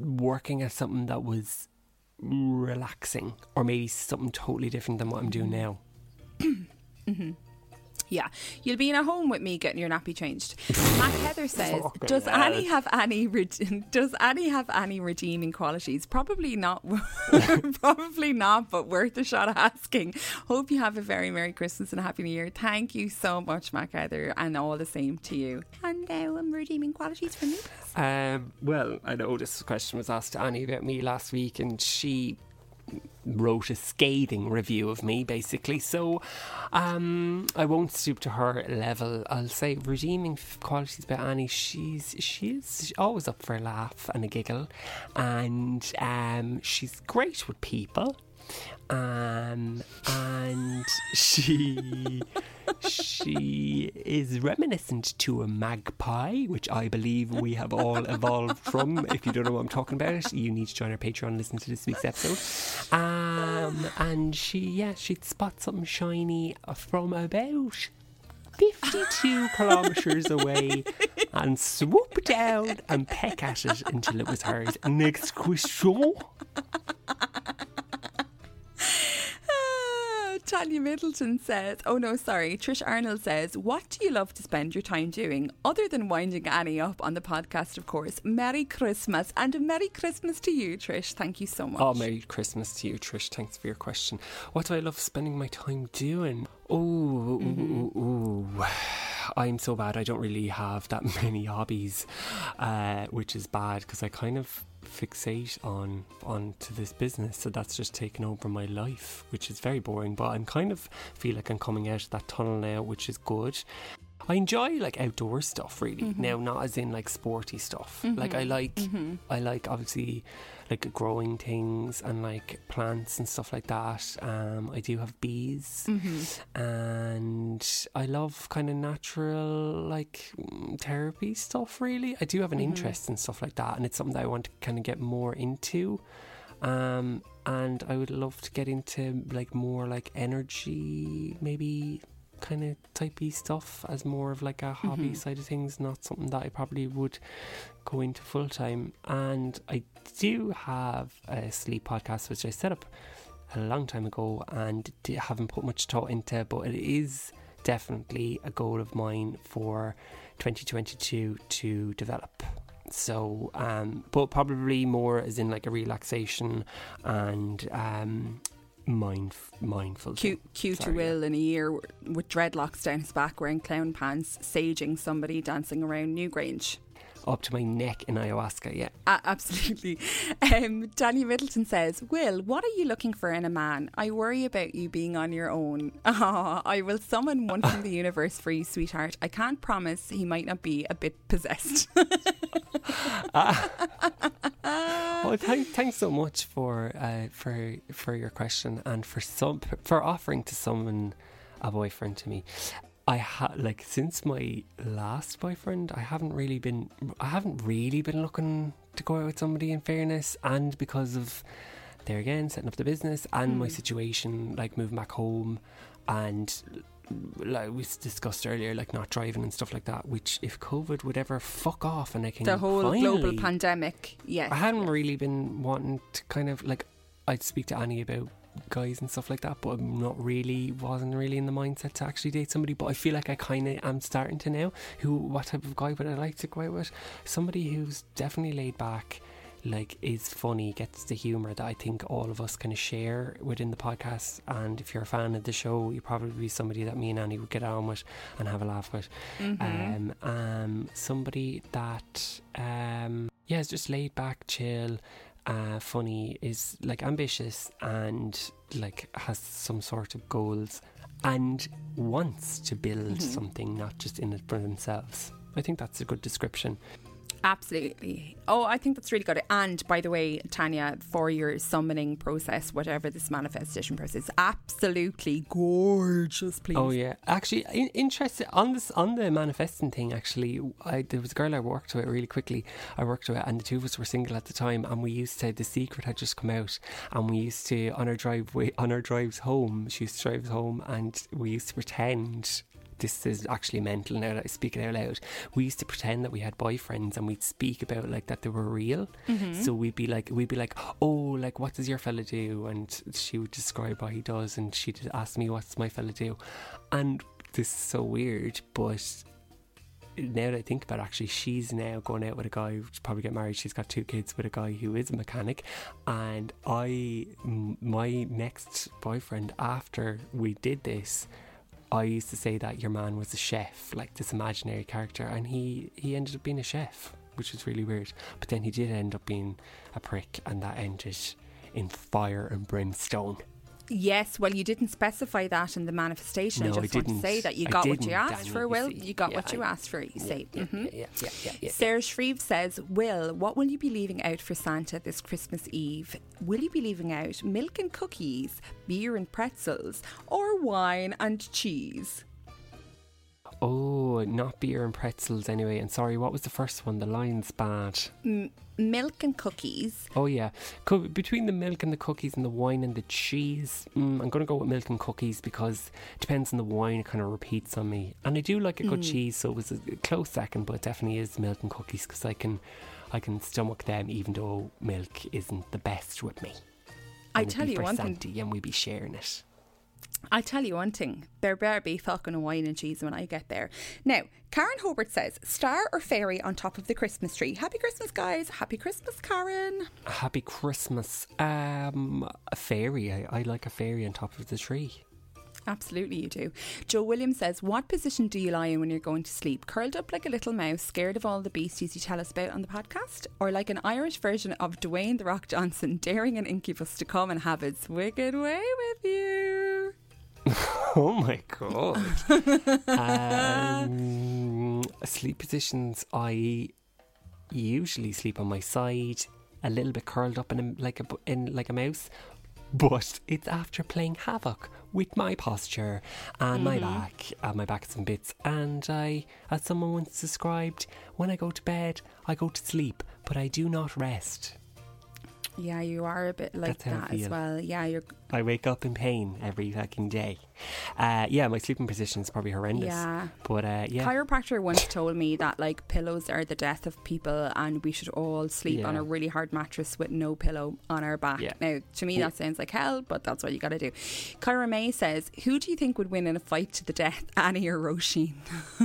working at something that was relaxing, or maybe something totally different than what I'm doing now. Mm-hmm. Yeah, you'll be in a home with me getting your nappy changed. Matt Heather says, Fucking "Does hell. Annie have any? Re- does Annie have any redeeming qualities? Probably not. Probably not. But worth a shot of asking. Hope you have a very Merry Christmas and a Happy New Year. Thank you so much, Matt Heather, and all the same to you. And now, um, redeeming qualities for me. Um, well, I know this question was asked to Annie about me last week, and she wrote a scathing review of me, basically. So um, I won't stoop to her level. I'll say redeeming qualities about Annie. She's she's always up for a laugh and a giggle, and um, she's great with people. Um, and she she is reminiscent to a magpie, which I believe we have all evolved from. If you don't know what I'm talking about, you need to join our Patreon and listen to this week's episode. Um, and she, yeah, she'd spot something shiny from about fifty-two kilometres away and swoop down and peck at it until it was hers. Next question. Tanya Middleton says, oh no, sorry, Trish Arnold says, what do you love to spend your time doing other than winding Annie up on the podcast, of course? Merry Christmas, and a Merry Christmas to you, Trish. Thank you so much. Oh, Merry Christmas to you, Trish. Thanks for your question. What do I love spending my time doing? Oh, mm-hmm. ooh, ooh, ooh. I'm so bad. I don't really have that many hobbies, uh, which is bad because I kind of fixate on on to this business, so that's just taken over my life, which is very boring, but I'm kind of feel like I'm coming out of that tunnel now, which is good. I enjoy like outdoor stuff really. Mm-hmm. Now, not as in like sporty stuff. Mm-hmm. Like I like mm-hmm. I like obviously like growing things and like plants and stuff like that. Um, I do have bees, mm-hmm. and I love kind of natural like therapy stuff really. I do have an mm-hmm. interest in stuff like that, and it's something that I want to kind of get more into. Um, and I would love to get into like more like energy, maybe kind of typey stuff as more of like a hobby mm-hmm. side of things, not something that I probably would go into full time. And I do have a sleep podcast which I set up a long time ago and haven't put much thought into, but it is definitely a goal of mine for twenty twenty-two to develop. So um but probably more as in like a relaxation and um Mind, mindful. Cute, cute to Will yeah. in a year with dreadlocks down his back, wearing clown pants, saging somebody, dancing around Newgrange. Up to my neck in ayahuasca, yeah. Uh, absolutely. Um, Danny Middleton says, Will, what are you looking for in a man? I worry about you being on your own. Oh, I will summon one from the universe for you, sweetheart. I can't promise he might not be a bit possessed. uh, well, thank, thanks so much for uh, for for your question and for some for offering to summon a boyfriend to me. I ha- like since my last boyfriend, I haven't really been I haven't really been looking to go out with somebody, in fairness, and because of there again setting up the business and mm. my situation, like moving back home, and like we discussed earlier, like not driving and stuff like that, which if COVID would ever fuck off and I can the whole finally, global pandemic, yes, I hadn't yes. really been wanting to kind of like I'd speak to Annie about guys and stuff like that, but I'm not really wasn't really in the mindset to actually date somebody. But I feel like I kind of am starting to now. Who what type of guy would I like to go out with? Somebody who's definitely laid back, like is funny, gets the humour that I think all of us kind of share within the podcast. And if you're a fan of the show, you're probably somebody that me and Annie would get on with and have a laugh with. Mm-hmm. um, um somebody that um yeah is just laid back, chill, Uh, funny, is like ambitious and like has some sort of goals and wants to build mm-hmm. something, not just in it for themselves. I think that's a good description. Absolutely. Oh, I think that's really good. And by the way, Tanya, for your summoning process, whatever this manifestation process, absolutely gorgeous, please. Oh yeah, actually, in- interested on this on the manifesting thing. Actually, I, there was a girl I worked with really quickly. I worked with, and the two of us were single at the time, and we used to. The Secret had just come out, and we used to on our driveway on our drives home. She used to drive us home, and we used to pretend this is actually mental now that I speak it out loud. We used to pretend that we had boyfriends and we'd speak about like that they were real. Mm-hmm. So we'd be like, we'd be like, oh, like what does your fella do? And she would describe what he does, and she'd ask me what's my fella do. And this is so weird, but now that I think about it, actually, she's now going out with a guy who's probably get married. She's got two kids with a guy who is a mechanic, and I, m- my next boyfriend, after we did this, I used to say that your man was a chef, like this imaginary character, and he, he ended up being a chef, which was really weird. But then he did end up being a prick, and that ended in fire and brimstone. Yes, well, you didn't specify that in the manifestation. No, I just I want to didn't. say that you I got what didn't, you asked Danny, for, you Will. see. You got Yeah, what you I- asked for, you Yeah, say. yeah, Mm-hmm. yeah, yeah, yeah, yeah, yeah. Sarah Shreve says, Will, what will you be leaving out for Santa this Christmas Eve? Will you be leaving out milk and cookies, beer and pretzels, or wine and cheese? Oh, not beer and pretzels anyway. And sorry, what was the first one? The line's bad. M- milk and cookies. Oh yeah, Co- between the milk and the cookies and the wine and the cheese, mm, I'm going to go with milk and cookies because it depends on the wine. It kind of repeats on me, and I do like a good Mm. cheese, so it was a close second, but it definitely is milk and cookies because I can, I can stomach them even though milk isn't the best with me. I And it'd tell be you for one thing. Santi, and we'd be sharing it. I tell you one thing, there better be fucking wine and cheese when I get there. Now, Karen Hobart says, star or fairy on top of the Christmas tree? Happy Christmas, guys. Happy Christmas, Karen. Happy Christmas. Um, a fairy. I, I like a fairy on top of the tree. Absolutely you do. Joe Williams says, what position do you lie in when you're going to sleep? Curled up like a little mouse, scared of all the beasties you tell us about on the podcast? Or like an Irish version of Dwayne The Rock Johnson daring an incubus to come and have its wicked way with you? Oh my god. um, sleep positions, I usually sleep on my side, a little bit curled up in a, like a bu- in like a mouse, but it's after playing havoc with my posture and my back and my back and bits. And I, as someone once described, when I go to bed, I go to sleep, but I do not rest. Yeah, you are a bit like That's how I that as feel. well. Yeah, you're. I wake up in pain every fucking day. Uh, yeah, my sleeping position is probably horrendous. Yeah. But uh, yeah. Chiropractor once told me that like pillows are the death of people, and we should all sleep Yeah. on a really hard mattress with no pillow on our back. Yeah. Now, to me, Yeah. that sounds like hell, but that's what you got to do. Kyra May says, "Who do you think would win in a fight to the death, Annie or Roisin?"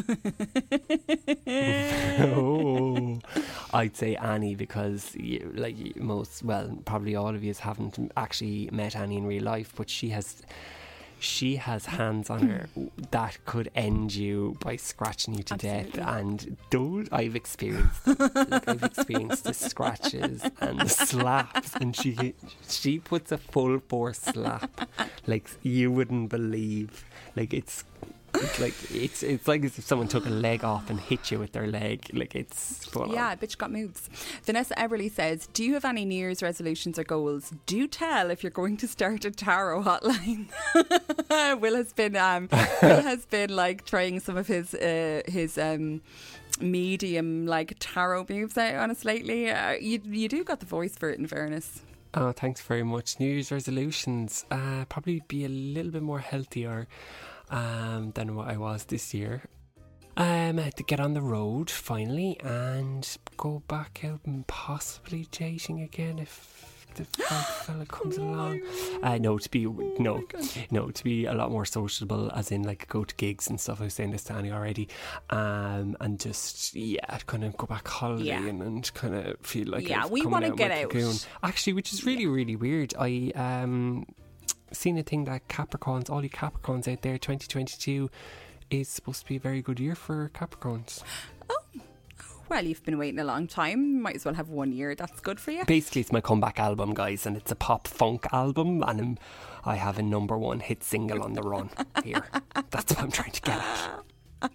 Oh, I'd say Annie because, you, like you- most, well, probably all of you haven't actually met Annie in real life, but she has, she has hands on her that could end you by scratching you to Absolutely. death. And those I've experienced, like I've experienced the scratches and the slaps, and she she puts a full force slap like you wouldn't believe. Like it's. It's like it's it's like as if someone took a leg off and hit you with their leg. Like it's full Yeah, on. bitch got moves. Vanessa Eberly says, "Do you have any New Year's resolutions or goals? Do tell if you're going to start a tarot hotline." Will has been um Will has been like trying some of his uh, his um medium like tarot moves out on us lately. Uh, you you do got the voice for it, in fairness. Oh, thanks very much. New Year's resolutions, uh, probably be a little bit more healthier um, than what I was this year. Um, to get on the road finally and go back out and possibly dating again if the right fella comes along. Uh, no, to be no, no, to be a lot more sociable, as in like go to gigs and stuff. I was saying this to Annie already, um, and just yeah, kind of go back holidaying Yeah. and kind of feel like Yeah, I've we come wanna out of get my out. cocoon. Actually, which is really really weird. I um seen a thing that Capricorns, all you Capricorns out there, twenty twenty-two is supposed to be a very good year for Capricorns. Well, you've been waiting a long time. Might as well have one year. That's good for you. Basically, it's my comeback album, guys, and it's a pop funk album, and I'm, I have a number one hit single on the run here. That's what I'm trying to get at.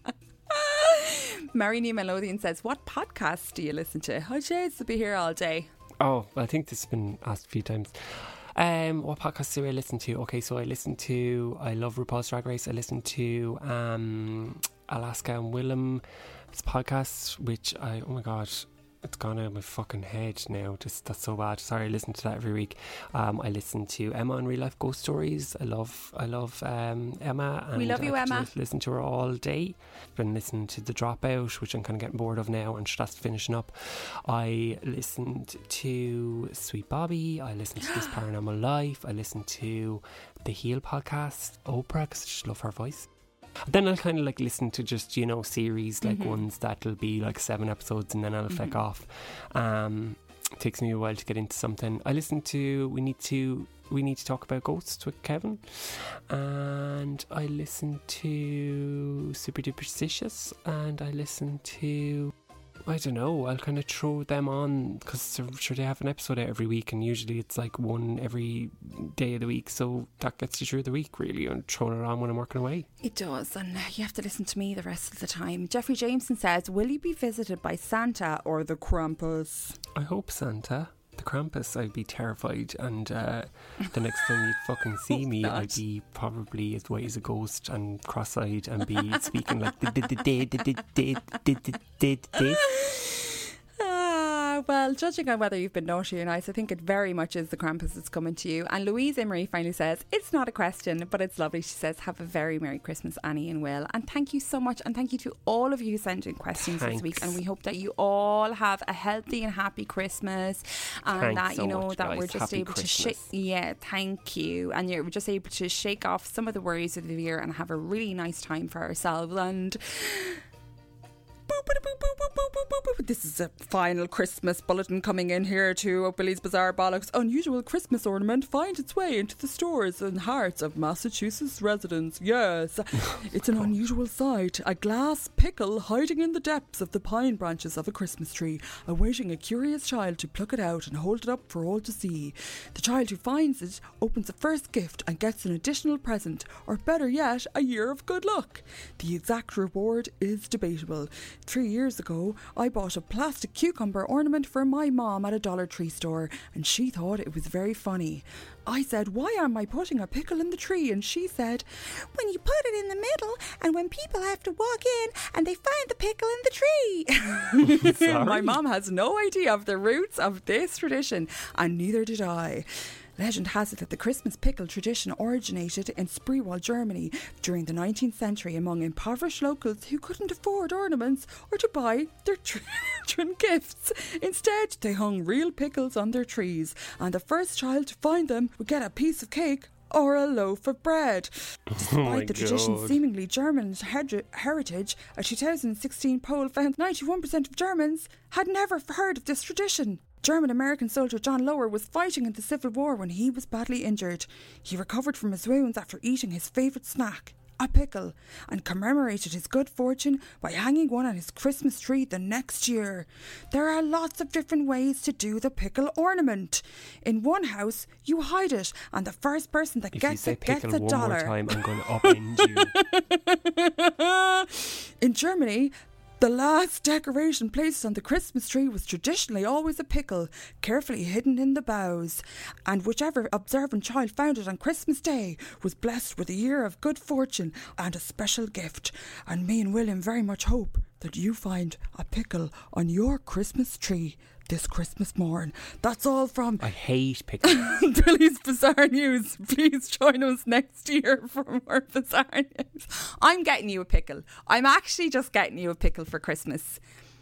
Mary New Melodian says, "What podcasts do you listen to?" Oh, jeez, to be here all day. Oh, I think this has been asked a few times. Um, what podcasts do I listen to? Okay, so I listen to, I love RuPaul's Drag Race. I listen to um, Alaska and Willem. It's a podcast which I, oh my god, it's gone out of my fucking head now. Just that's so bad. Sorry, I listen to that every week. Um, I listen to Emma on Real Life Ghost Stories. I love, I love um, Emma. And we love you, I Emma. Just listen to her all day. Been listening to The Dropout, which I'm kind of getting bored of now, and that's finishing up. I listened to Sweet Bobby. I listened to This Paranormal Life. I listened to the Heal podcast, Oprah, because I just love her voice. Then I'll kind of like listen to just, you know, series like mm-hmm. ones that'll be like seven episodes and then I'll mm-hmm. flick off. Um, it takes me a while to get into something. I listen to We Need to We Need to Talk About Ghosts with Kevin, and I listen to Super Duperstitious, and I listen to, I don't know, I'll kind of throw them on because I'm sure they have an episode out every week, and usually it's like one every day of the week, so that gets you through the week really, and throwing it on when I'm working away. It does, and you have to listen to me the rest of the time. Jeffrey Jameson says, will you be visited by Santa or the Krampus? I hope Santa. The Krampus, I'd be terrified, and uh, the next time you'd fucking see me, not. I'd be probably as white as a ghost and cross-eyed and be speaking like did did did did did did did did. Ah, well, judging on whether you've been naughty or nice, I think it very much is the Krampus that's coming to you. And Louise Emery finally says, it's not a question, but it's lovely. She says, have a very Merry Christmas, Annie and Will. And thank you so much. And thank you to all of you who sent in questions Thanks. this week. And we hope that you all have a healthy and happy Christmas. And Thanks that, so you know, much, that guys. we're just Happy able Christmas. to shake. Yeah, thank you. And you're just able to shake off some of the worries of the year and have a really nice time for ourselves. And this is a final Christmas bulletin coming in here to Billy's Bizarre Bollocks. Unusual Christmas ornament finds its way into the stores and hearts of Massachusetts residents. Yes, it's an unusual sight. A glass pickle hiding in the depths of the pine branches of a Christmas tree, awaiting a curious child to pluck it out and hold it up for all to see. The child who finds it opens the first gift and gets an additional present, or better yet, a year of good luck. The exact reward is debatable. Three years ago, I bought a plastic cucumber ornament for my mom at a Dollar Tree store, and she thought it was very funny. I said, why am I putting a pickle in the tree? And she said, when you put it in the middle and when people have to walk in and they find the pickle in the tree. My mom has no idea of the roots of this tradition, and neither did I. Legend has it that the Christmas pickle tradition originated in Spreewald, Germany during the nineteenth century among impoverished locals who couldn't afford ornaments or to buy their children gifts. Instead, they hung real pickles on their trees, and the first child to find them would get a piece of cake or a loaf of bread. Despite oh the tradition's God. seemingly German her- heritage, a two thousand sixteen poll found ninety-one percent of Germans had never heard of this tradition. German-American soldier John Lower was fighting in the Civil War when he was badly injured. He recovered from his wounds after eating his favourite snack, a pickle, and commemorated his good fortune by hanging one on his Christmas tree the next year. There are lots of different ways to do the pickle ornament. In one house, you hide it, and the first person that if gets you say it gets pickle a one dollar. more time, I'm going to upend you. In Germany, the last decoration placed on the Christmas tree was traditionally always a pickle, carefully hidden in the boughs. And whichever observant child found it on Christmas Day was blessed with a year of good fortune and a special gift. And me and William very much hope that you find a pickle on your Christmas tree this Christmas morn. That's all from I hate pickles. Billy's Bizarre News. Please join us next year for more Bizarre News. I'm getting you a pickle. I'm actually just getting you a pickle for Christmas.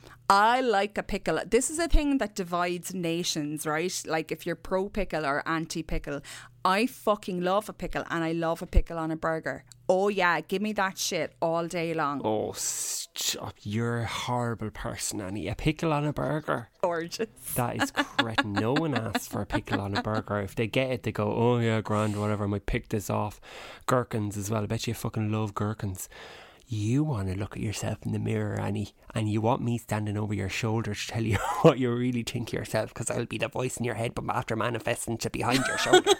I like a pickle. This is a thing that divides nations, right? Like if you're pro pickle or anti pickle. I fucking love a pickle, and I love a pickle on a burger. Oh yeah, give me that shit all day long. Oh, stop. You're a horrible person, Annie. A pickle on a burger. Gorgeous. That is correct. No one asks for a pickle on a burger. If they get it, they go, oh yeah, grand, whatever, I might pick this off. Gherkins as well. I bet you fucking love gherkins. You want to look at yourself in the mirror, Annie, and you want me standing over your shoulder to tell you what you really think of yourself, because I'll be the voice in your head, but after manifesting to behind your shoulder.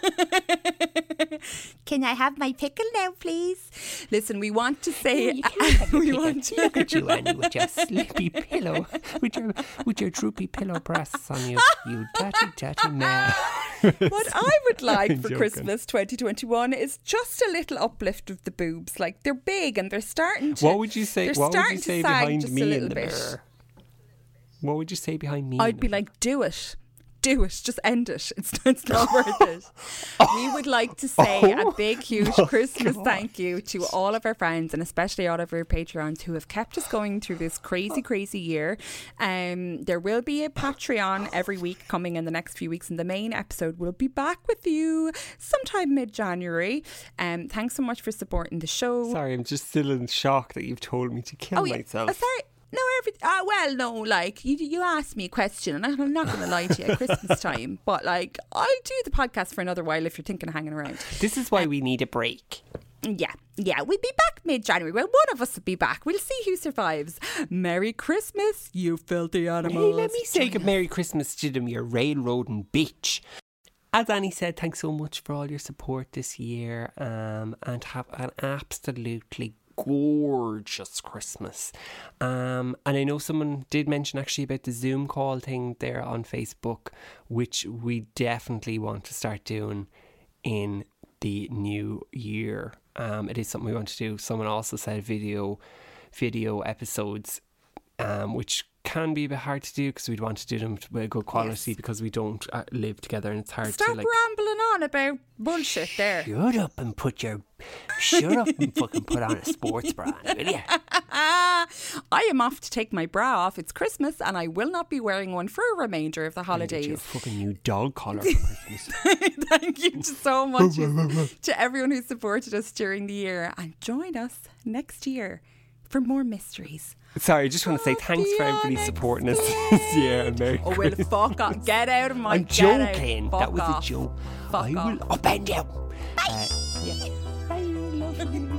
Can I have my pickle now, please? Listen, we want to say... Yeah, you can have your we pickle. want to... Look at you, Annie, with your sleepy pillow, with your with your droopy pillow breasts on you, you dirty, dirty man. What I would like for joking. Christmas twenty twenty-one is just a little uplift of the boobs. Like, they're big and they're starting to... What would you say? They're What would you starting to say sag behind just a me little in the bit. mirror? What would you say behind me? I'd be like, do it. Do it. Just end it. It's, it's not worth it. We would like to say Oh, a big, huge my Christmas God. thank you to all of our friends and especially all of our Patreons who have kept us going through this crazy, crazy year. Um, there will be a Patreon every week coming in the next few weeks, and the main episode will be back with you sometime mid-January. Um, thanks so much for supporting the show. Sorry, I'm just still in shock that you've told me to kill Oh, yeah. myself. Uh, sorry. No, every uh, well, no, like you, you asked me a question, and I'm not going to lie to you at Christmas time, but like I'll do the podcast for another while if you're thinking of hanging around. This is why we need a break. Yeah, yeah, we'll be back mid-January. Well, one of us will be back. We'll see who survives. Merry Christmas, you filthy animals. Hey, let me say good Merry Christmas to them, you railroading bitch. As Annie said, thanks so much for all your support this year, um, and have an absolutely gorgeous Christmas. Um, and I know someone did mention actually about the Zoom call thing there on Facebook, which we definitely want to start doing in the new year. Um, it is something we want to do. Someone also said video, video episodes, um, which can be a bit hard to do because we'd want to do them with good quality, yes, because we don't uh, live together and it's hard Stop to like rambling on about bullshit there. Shut up and put your shut up and fucking put on a sports bra, will you? I am off to take my bra off. It's Christmas and I will not be wearing one for a remainder of the holidays. Get you a fucking new dog collar for Christmas. Thank you so much to everyone who supported us during the year, and join us next year for more mysteries. Sorry, I just want to say thanks for everybody supporting us this year. And Merry Oh, well, fuck off. Get out of my I'm get joking. Out. That Fuck was off. a joke. Fuck I off. will. I'll bend you. Uh, Yeah. bye, love you.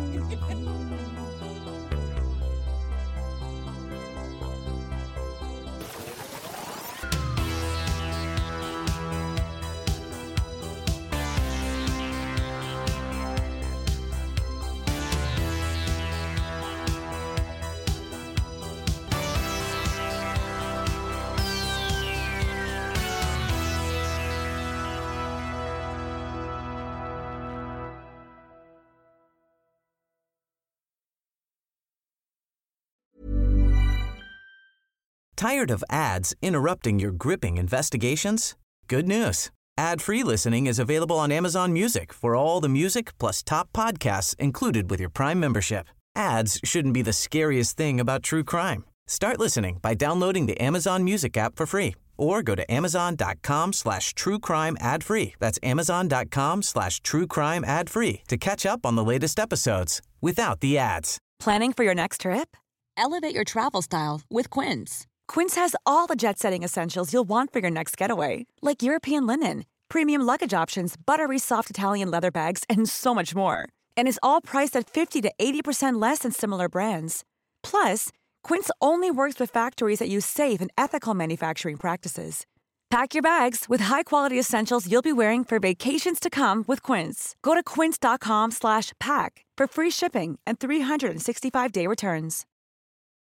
Tired of ads interrupting your gripping investigations? Good news. Ad-free listening is available on Amazon Music for all the music plus top podcasts included with your Prime membership. Ads shouldn't be the scariest thing about true crime. Start listening by downloading the Amazon Music app for free or go to amazon.com slash true crime ad free. That's amazon.com slash true crime ad free to catch up on the latest episodes without the ads. Planning for your next trip? Elevate your travel style with Quince. Quince has all the jet-setting essentials you'll want for your next getaway, like European linen, premium luggage options, buttery soft Italian leather bags, and so much more. And is all priced at fifty to eighty percent less than similar brands. Plus, Quince only works with factories that use safe and ethical manufacturing practices. Pack your bags with high-quality essentials you'll be wearing for vacations to come with Quince. Go to quince.com slash pack for free shipping and three sixty-five day returns.